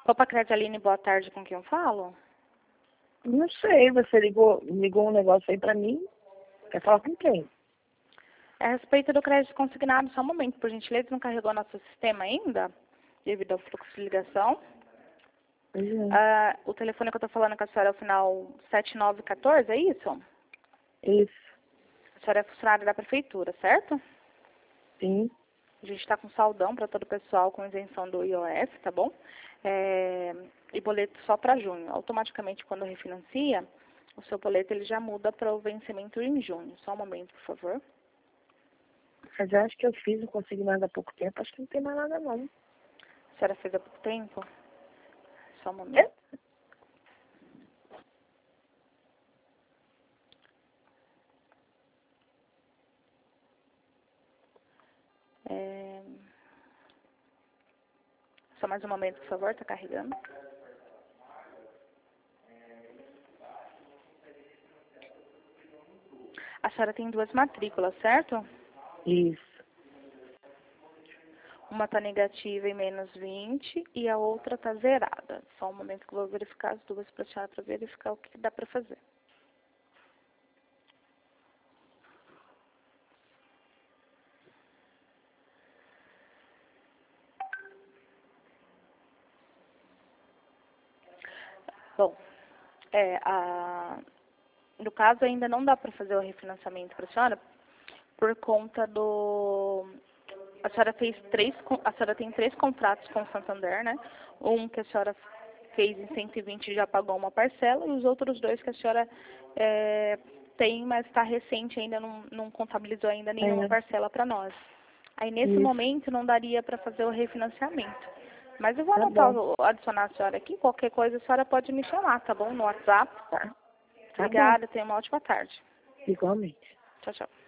Opa, Credialine, boa tarde, com quem eu falo? Não sei, você ligou um negócio aí pra mim. Quer falar com quem? É a respeito do crédito consignado, só um momento, por gentileza, não carregou nosso sistema ainda, devido ao fluxo de ligação. O telefone que eu tô falando com a senhora é o final 7914, é isso? Isso. A senhora é funcionária da prefeitura, certo? Sim. A gente está com saldão para todo o pessoal com isenção do IOF, tá bom? E boleto só para junho. Automaticamente, quando refinancia, o seu boleto ele já muda para o vencimento em junho. Só um momento, por favor. Mas eu acho que eu fiz o consignado há pouco tempo. Acho que não tem mais nada, não. A senhora fez há pouco tempo? Só um momento. Só mais um momento, por favor, está carregando. A senhora tem duas matrículas, certo? Isso. Uma está negativa em menos 20 e a outra está zerada. Só um momento que eu vou verificar as duas para a senhora para verificar o que dá para fazer. Bom, no caso ainda não dá para fazer o refinanciamento para a senhora por conta do... A senhora tem três contratos com o Santander, né? Um que a senhora fez em 120 e já pagou uma parcela, e os outros dois que a senhora tem, mas está recente, ainda não contabilizou ainda nenhuma parcela para nós. Aí nesse momento não daria para fazer o refinanciamento. Mas eu vou adicionar a senhora aqui, qualquer coisa a senhora pode me chamar, tá bom? No WhatsApp. Tá. Obrigada, tenha uma ótima tarde. Igualmente. Tchau, tchau.